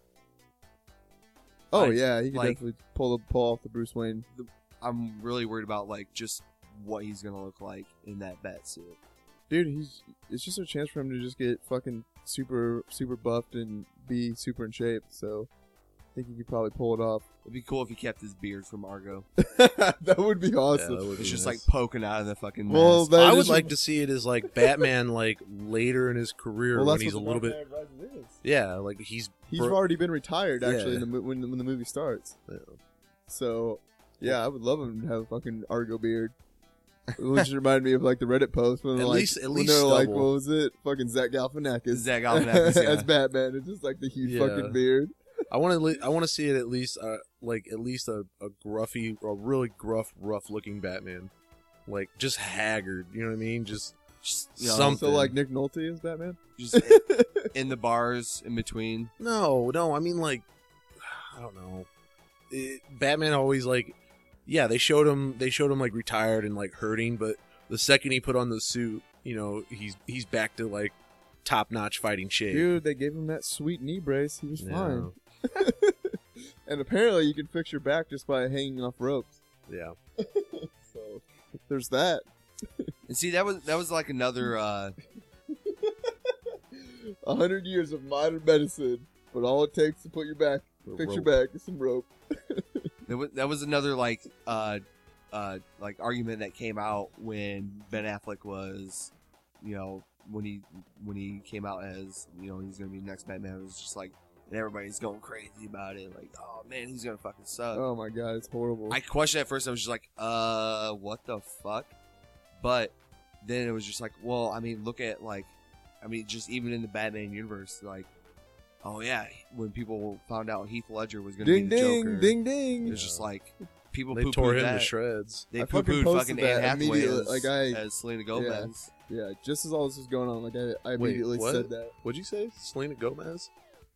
Oh Like- yeah, he can like- definitely pull the pull off the Bruce Wayne. I'm really worried about like just what he's gonna look like in that bat suit. Dude, he's. It's just a chance for him to just get fucking super super buffed and be super in shape. So I think he could probably pull it off. It'd be cool if he kept his beard from Argo. That would be Yeah, awesome. that would It's be just nice. like poking out of the fucking mask. Well, that I is would what- like to see it as like Batman, like later in his career Well, when that's he's a what little the bit. Dark Knight Rises is. Yeah, like he's. He's bro- already been retired actually Yeah. in the mo- when, when the movie starts. Yeah. So yeah, I would love him to have a fucking Argo beard. Which reminded me of like the Reddit post when At like least- at when least they're like, stubble. what was it? Fucking Zach Galifianakis. Zach Galifianakis, yeah. as Batman. It's just like the huge Yeah. fucking beard. I want to. I want to see it at least, uh, like at least a, a gruffy, a really gruff, rough-looking Batman, like just haggard. You know what I mean? Just Just, you know, something. So like Nick Nolte is Batman. just in the bars in between. no, no. I mean, like, I don't know. It, Batman always like, yeah. They showed him. They showed him like retired and like hurting, but the second he put on the suit, you know, he's he's back to like top-notch fighting shape. Dude, they gave him that sweet knee brace. He was Yeah. fine. And apparently you can fix your back just by hanging off ropes. Yeah. So there's that. And see, that was that was like another. Uh, A hundred years of modern medicine, but all it takes to put your back, fix your Rope. back, is some rope. that was that was another like uh, uh, like argument that came out when Ben Affleck was, you know, when he when he came out as, you know, he's gonna be the next Batman. It was just like, and everybody's going crazy about it. Like, oh man, he's gonna fucking suck. Oh my god, it's horrible. I questioned at first. I was just like, uh, what the fuck? But then it was just like, well, I mean, look at like, I mean, just even in the Batman universe, like, oh yeah, when people found out Heath Ledger was going to ding be the ding Joker, ding it ding. was just like people They poo tore pooed him that. to shreds. They I poo fucking pooed posted fucking Anne that Hathaway immediately, as, like, I- as Selena Gomez. Yeah, just as all this was going on, like I, I Wait, immediately what? said that. What'd you say? Selena Gomez?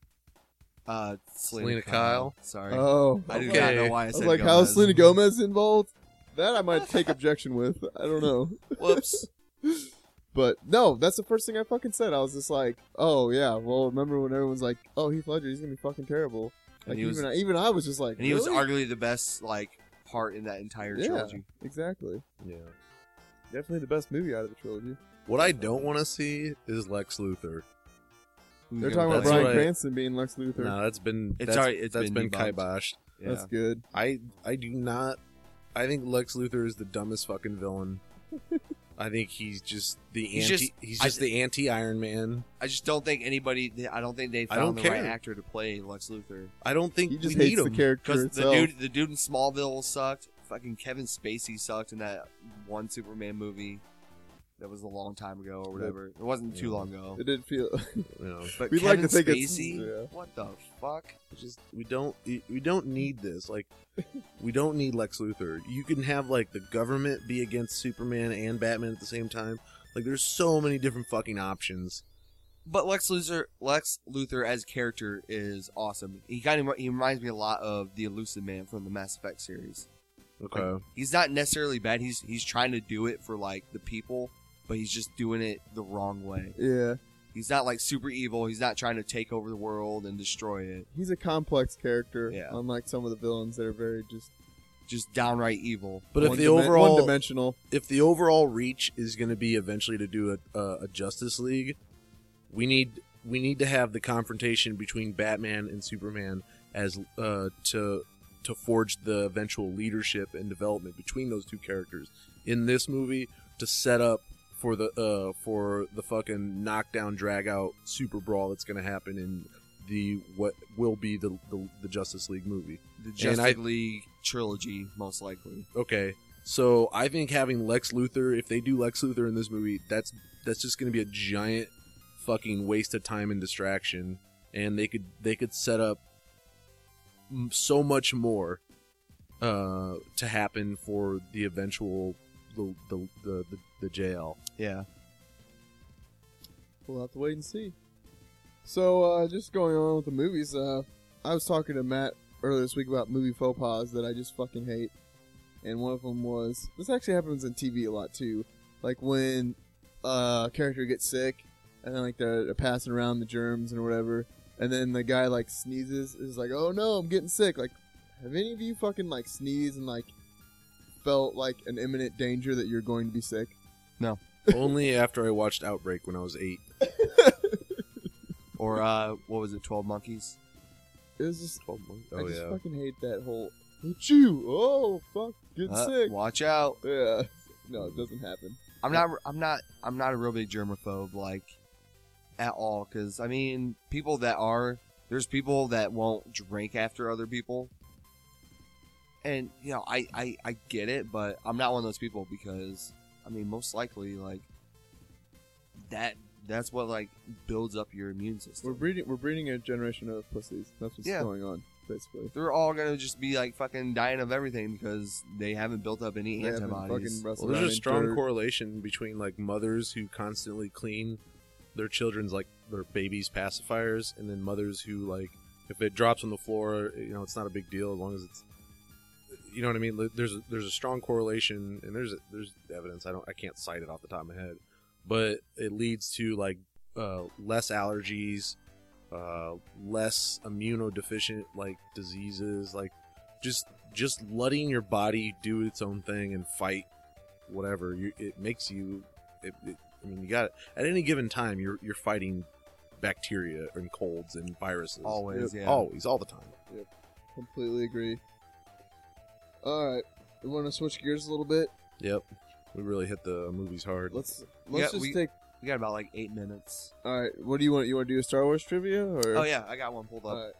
Uh, Selena, Selena Kyle. Kyle? Sorry, Oh, I do okay. not know why I I was said like, Gomez. how's Selena Gomez involved? That I might take objection with. I don't know. Whoops. But no, that's the first thing I fucking said. I was just like, oh yeah, well remember when everyone's like, oh Heath Ledger, he's gonna be fucking terrible. And Like he was- even I, even I was just like, And he was really? arguably the best like part in that entire Yeah. trilogy. Exactly, Yeah. definitely the best movie out of the trilogy. What I don't want to see is Lex Luthor. Who's They're gonna talking about That's Bryan what I- Cranston being Lex Luthor. No, that's been It's that's, already- it's that's been been debunked. kiboshed. Yeah. That's good. I I do not. I think Lex Luthor is the dumbest fucking villain. I think he's just the He's anti. just- he's I- just the anti Iron Man. I just don't think anybody. I don't think they I found don't the care. right actor to play Lex Luthor. I don't think He just we hates need the him. character Because the itself. dude, the dude in Smallville sucked. Fucking Kevin Spacey sucked in that one Superman movie. That was a long time ago or whatever. It wasn't too Yeah. long ago. It didn't feel. You know, But We'd Kevin like to think it's- Spacey, yeah. what the fuck? it's just we don't we don't need this. Like we don't need Lex Luthor. You can have like the government be against Superman and Batman at the same time. Like there's so many different fucking options. But Lex Luthor, Lex Luthor as character is awesome. He kind of he reminds me a lot of the Elusive Man from the Mass Effect series. Okay. He's not necessarily bad. He's he's trying to do it for like the people, but he's just doing it the wrong way. Yeah, He's not like super evil. He's not trying to take over the world and destroy it. he's a complex character. Yeah. Unlike some of the villains that are very just. Just downright evil. But if one the dimen- overall one-dimensional. if the overall reach is going to be eventually to do a, a, a Justice League, we need we need to have the confrontation between Batman and Superman as uh, to to forge the eventual leadership and development between those two characters in this movie to set up for the uh for the fucking knockdown drag out super brawl that's going to happen in the what will be the the, the Justice League movie. The Justice I, League trilogy, most likely. Okay. So I think having Lex Luthor, if they do Lex Luthor in this movie, that's that's just going to be a giant fucking waste of time and distraction, and they could they could set up so much more uh, to happen for the eventual the the the, the, the J L. Yeah. We'll have to wait and see. So, uh, just going on with the movies, uh, I was talking to Matt earlier this week about movie faux pas that I just fucking hate. And one of them was, this actually happens in T V a lot too. Like when uh, a character gets sick, and then like they're, they're passing around the germs and whatever, and then the guy like sneezes, is like, oh no, I'm getting sick. Like, have any of you fucking like sneezed and like felt like an imminent danger that you're going to be sick? No. Only after I watched Outbreak when I was eight. Or, uh, what was it, twelve Monkeys? It was just, twelve months. I Oh just yeah. fucking hate that whole, achoo, oh fuck, getting Uh, sick. Watch out. Yeah. No, it doesn't happen. I'm not. I'm not. I'm not a real big germaphobe, like at all. Because I mean, people that are there's people that won't drink after other people, and you know, I, I I get it, but I'm not one of those people because I mean, most likely, like that. That's what like builds up your immune We're system. breeding. We're breeding a generation of pussies. That's what's Yeah. going on, basically. They're all gonna just be like fucking dying of everything because they haven't built up any They haven't antibodies. fucking wrestled Well, there's around a in strong dirt. correlation between like mothers who constantly clean their children's like their babies' pacifiers, and then mothers who like if it drops on the floor, you know, it's not a big deal as long as it's, you know what I mean. Like, There's a, there's a strong correlation, and there's there's evidence. I don't I can't cite it off the top of my head, but it leads to like uh, less allergies, uh, less immunodeficient like diseases, like just just letting your body do its own thing and fight whatever you, it makes you. It, it, I mean, you got at any given time you're you're fighting bacteria and colds and viruses. Always, Yep. yeah. always, all the time. Completely agree. All right, we want to switch gears a little bit. Yep, we really hit the movies hard. Let's let's Yeah, just we- take. We got about like eight minutes. All right, what do you want? You want to do a Star Wars trivia or? Oh yeah, I got one pulled up. All right.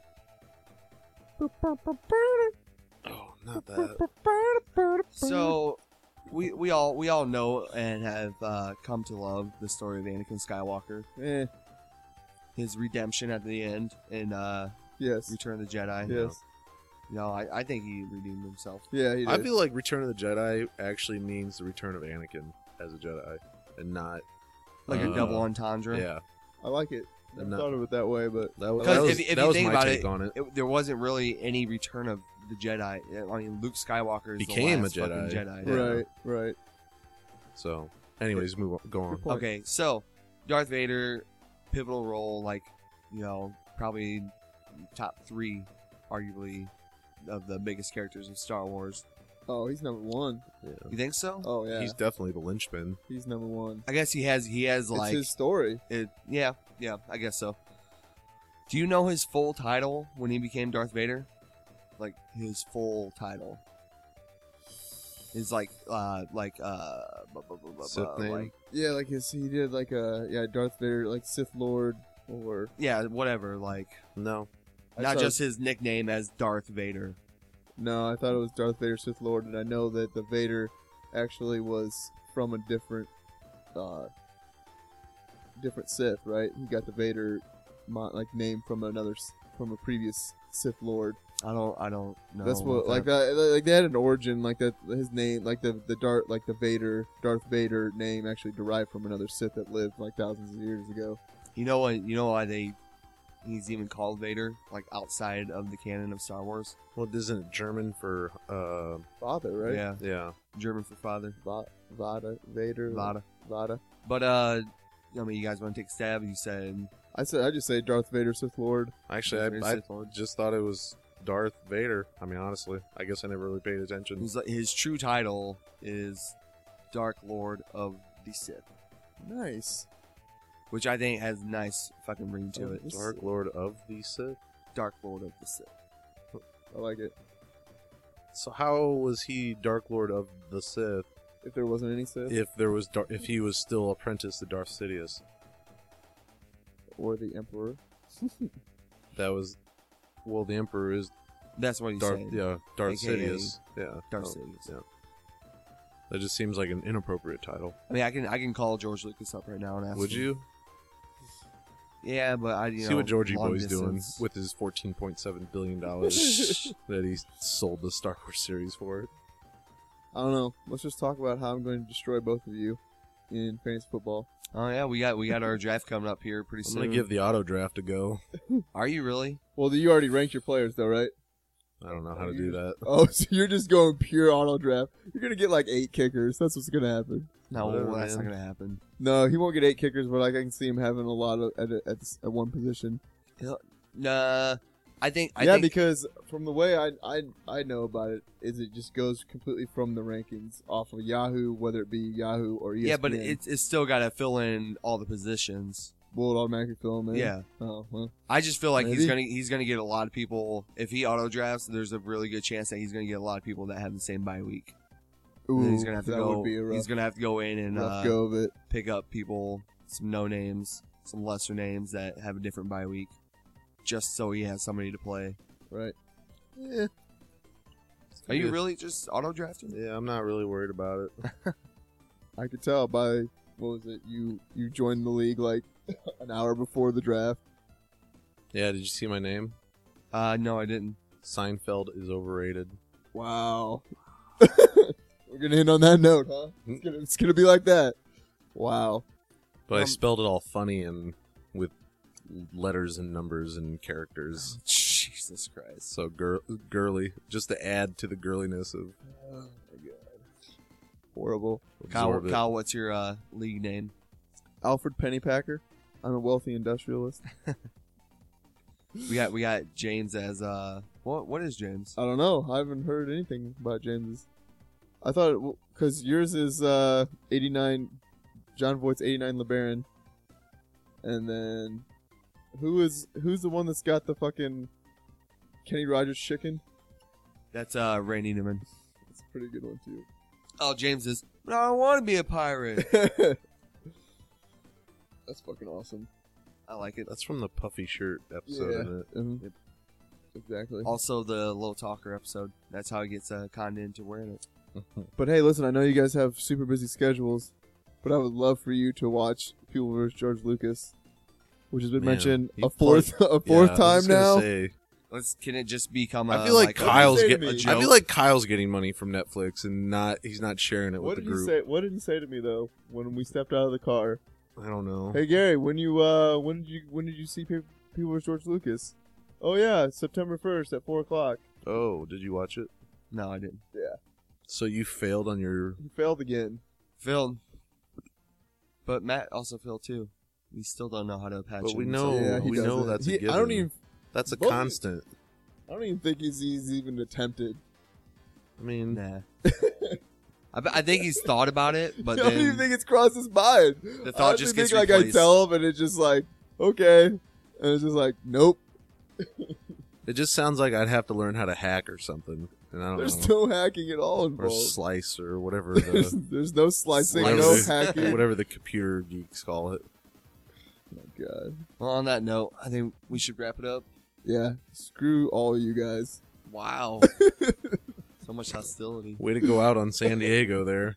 Oh, not that. So, we we all we all know and have uh, come to love the story of Anakin Skywalker, Eh. his redemption at the end in uh, Yes. Return of the Jedi. Yes. You know, I, I think he redeemed himself. Yeah. He did. I feel like Return of the Jedi actually means the return of Anakin as a Jedi, and not Like a Uh, double entendre. yeah. I like it. I No. thought of it that way, but That was, Because that was, if- if that you was think my about take it, on it. It, there wasn't really any return of the Jedi. I mean, Luke Skywalker is Became the a last fucking Jedi. Jedi. Yeah. right, right. So, anyways, move on. Go on. Good point. Okay, so Darth Vader, pivotal role, like you know, probably top three, arguably, of the biggest characters of Star Wars. Oh, he's number one. Yeah. You think so? Oh yeah, He's he's, definitely the linchpin. number one. I guess he has. He has like it's his story. it. Yeah, yeah. I guess so. Do you know his full title when he became Darth Vader? Like his full title. His like, uh, like, uh, bu- bu- bu- bu- Sith bu- name? like, Yeah, like his he did like a yeah Darth Vader like Sith Lord or yeah, whatever. Like, No. I not saw- just his nickname as Darth Vader. No, I thought it was Darth Vader Sith Lord, and I know that the Vader actually was from a different, uh, different Sith, right? He got the Vader, mo- like name from another s- from a previous Sith Lord. I don't, I don't know. That's what about like that. Like they had an origin, like that. His name, like the the Darth, like the Vader, Darth Vader name actually derived from another Sith that lived like thousands of years ago. You know what? You know why they? He's even called Vader, like outside of the canon of Star Wars. Well, isn't it German for, uh, Father, right? Yeah, yeah. German for father. Va- Vada, Vader, Vada. Vada. But uh, I mean, you guys want to take a stab? You said I said I just say Darth Vader Sith Lord. Actually, Vader, I, I Sith Lord. just thought it was Darth Vader. I mean, honestly, I guess I never really paid attention. his, his true title is Dark Lord of the Sith, Nice. which I think has a nice fucking ring to it. It's- Dark Lord of the Sith? Dark Lord of the Sith. I like it. So how was he Dark Lord of the Sith If there wasn't any Sith if there was Dar- if he was still apprentice to Darth Sidious? or the Emperor. That was, well, the Emperor is That's what he's Darth, saying. yeah, Darth A K A Sidious. Yeah, Darth Oh, Sidious. Yeah, that just seems like an inappropriate title. I mean, I can I can call George Lucas up right now and ask Would him. you Yeah, but I you see know, what Georgie long Boy's doing distance. with his fourteen point seven billion dollars that he sold the Star Wars series for? I don't know. Let's just talk about how I'm going to destroy both of you in fantasy football. Oh yeah, we got we got our draft coming up here pretty I'm soon. gonna give the auto draft a go. Are you really? Well, you already ranked your players, though, right? I don't know how to do that. Oh, so you're just going pure auto draft. You're going to get like eight kickers. That's what's going to happen. No, Whatever, that's man. not gonna happen. No, he won't get eight kickers, but like I can see him having a lot of at, a, at, s- at one position. Nah, I think I yeah, think because from the way I, I I know about it, is it just goes completely from the rankings off of Yahoo, whether it be Yahoo or E S P N. yeah, but it's it's still got to fill in all the positions. will it automatically fill him in? Yeah. Oh well. I just feel like he's Maybe. gonna he's gonna get a lot of people if he auto drafts. There's a really good chance that he's gonna get a lot of people that have the same bye week. And Ooh, then he's gonna have to that go. would be a rough, he's gonna have to go in and rough uh, go of it. pick up people, some no names, some lesser names that have a different bye week, just so he has somebody to play. Right. Yeah. Are you really just auto drafting? Yeah, I'm not really worried about it. I could tell by what was it? You you joined the league like an hour before the draft. Yeah, did you see my name? Uh, no, I didn't. Seinfeld is overrated. Wow. We're gonna end on that note, huh? It's gonna, it's gonna be like that. Wow. But I Um, spelled it all funny and with letters and numbers and characters. Jesus Christ. So gir- girly, just to add to the girliness of Oh my god. Horrible. Kyle, absorb it. Kyle, what's your uh, league name? Alfred Pennypacker. I'm a wealthy industrialist. We got we got James as uh what what is James? I don't know. I haven't heard anything about James's. I thought because yours is uh, eighty-nine. John Voight's eighty-nine LeBaron, and then who is who's the one that's got the fucking Kenny Rogers chicken? That's uh Randy Newman. That's a pretty good one too. Oh, James is. No, I want to be a pirate. That's fucking awesome. I like it. That's from the puffy shirt episode, Yeah. isn't it? Mhm. Yep. Exactly. Also, the Little Talker episode. That's how he gets uh, conned into wearing it. But hey, listen, I know you guys have super busy schedules, but I would love for you to watch People versus. George Lucas, which has been Man, mentioned he a fourth a Yeah, fourth I was time just gonna now. say, Let's. Can it just become? I a, feel like, a- Kyle's say to getting. me? I feel like Kyle's getting money from Netflix and not. He's not sharing it What with did the you group. say? What did he say to me though when we stepped out of the car? I don't know. Hey Gary, when you uh when did you when did you see Pe- People versus. George Lucas? Oh yeah, September first at four o'clock. Oh, did you watch it? No, I didn't. So you failed on your. He failed again. Phil. But Matt also failed too. We still don't know how to patch. But we him, know- so- yeah, he we know doesn't. that's a He- I don't given. even That's a Both- constant. I don't even think he's, he's even attempted. I mean, Nah. I, be- I think he's thought about it, but I don't even then think it's crossed his mind. the I thought honestly just gets think, like replaced. I tell him, and it's just like okay, and it's just like nope. it just sounds like I'd have to learn how to hack or something, and I don't There's know. no hacking at all Or involved. slice or whatever There's, the there's no slicing, whatever, no the, hacking. whatever the computer geeks call it. Oh my god. Well, on that note, I think we should wrap it up. Yeah. Screw all you guys. Wow. So much hostility. Way to go out on San Diego there.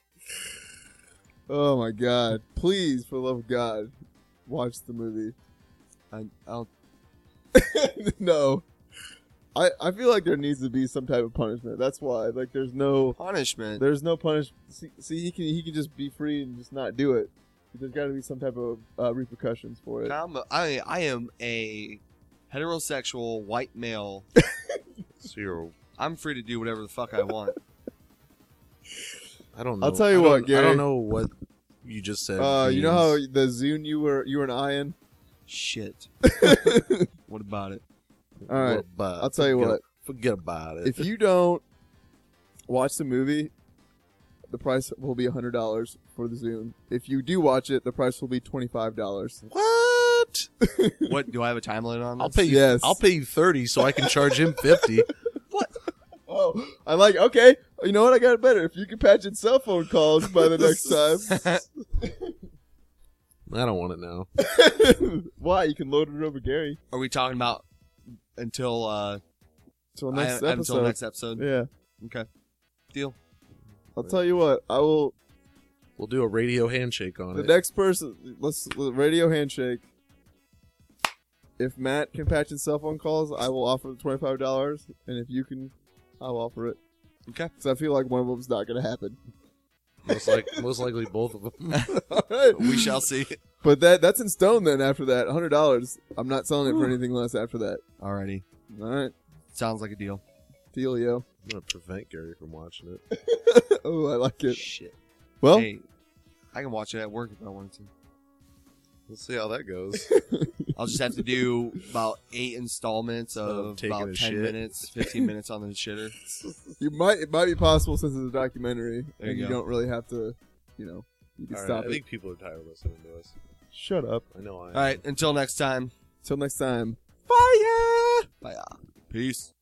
Oh my god. Please, for the love of God, watch the movie. I, I'll, No. I, I feel like there needs to be some type of punishment. That's why. Like there's no punishment. there's no punish see, see he can he can just be free and just not do it. There's got to be some type of uh, repercussions for it. I'm a, I, I am a heterosexual white male. So you're, I'm free to do whatever the fuck I want. I don't know. I'll tell you I what, don't- I Gary. don't know what you just said. Uh, you know how means. the Zune you were you were an eye in? Shit. What about it? All right. Well, but I'll tell you forget- what. Forget about it. If you don't watch the movie, the price will be one hundred dollars for the Zune. If you do watch it, the price will be twenty-five dollars. what? What, do I have a time limit on this? I'll pay you. Yes. I'll pay you thirty, so I can charge him fifty. Oh, I like. Okay, you know what? I got it better. If you can patch in cell phone calls by the next time. I don't want it now. Why? You can load it over Gary Are we talking about until uh until I- next until episode. next episode? Yeah, Okay. Deal. I'll tell you what. I will. We'll do a radio handshake on The it. next person, let's radio handshake. If Matt can patch in cell phone calls, I will offer the twenty-five dollars, and if you can, I'll offer it. Okay. Because I feel like one of them's not going to happen. most like most likely both of them. All right. We shall see. But that that's in stone then after that. one hundred dollars. I'm not selling it for anything less after that. Alrighty. All right. Sounds like a deal. Dealio. I'm gonna prevent Gary from watching it. Oh, I like it. Shit. Well, Hey, I can watch it at work if I wanted to. We'll see how that goes. I'll just have to do about eight installments Of of taking about a ten shit. minutes, fifteen minutes on the shitter. you might it might be possible since it's a documentary, There and you you go. don't really have to, you know, you can All right, stop I it. think people are tired of listening to us. Shut up. I know I am. All right. Until next time. Till next time. Fire! Bye. Peace.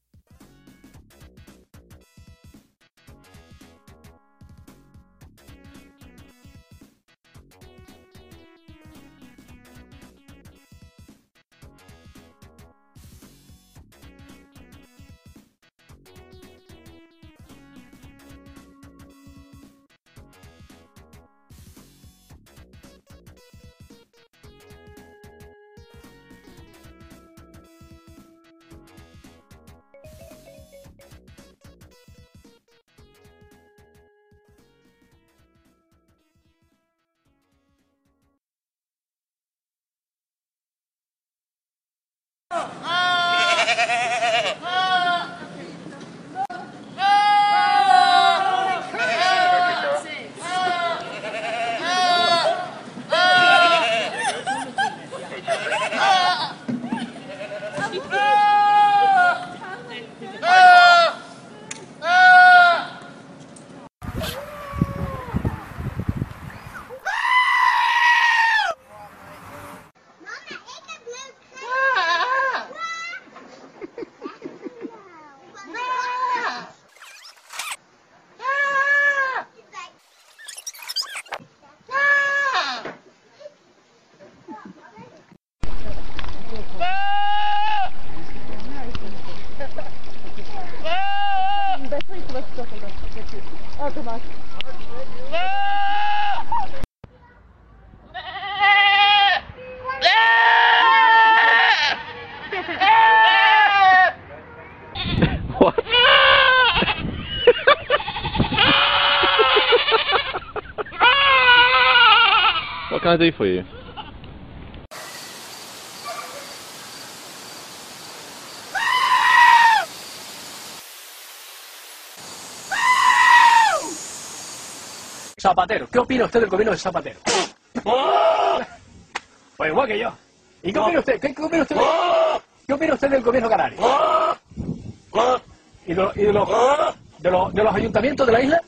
What can I do for you? Zapatero, ¿qué opina usted del gobierno de Zapatero? Pues igual que yo. ¿Y qué opina usted? ¿Qué, qué opina usted? ¿Qué opina usted del gobierno canario? ¿Y de, lo- y de los, de, los, de los ayuntamientos de la isla?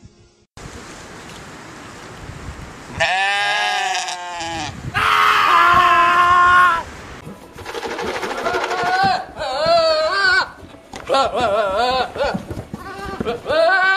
Ah!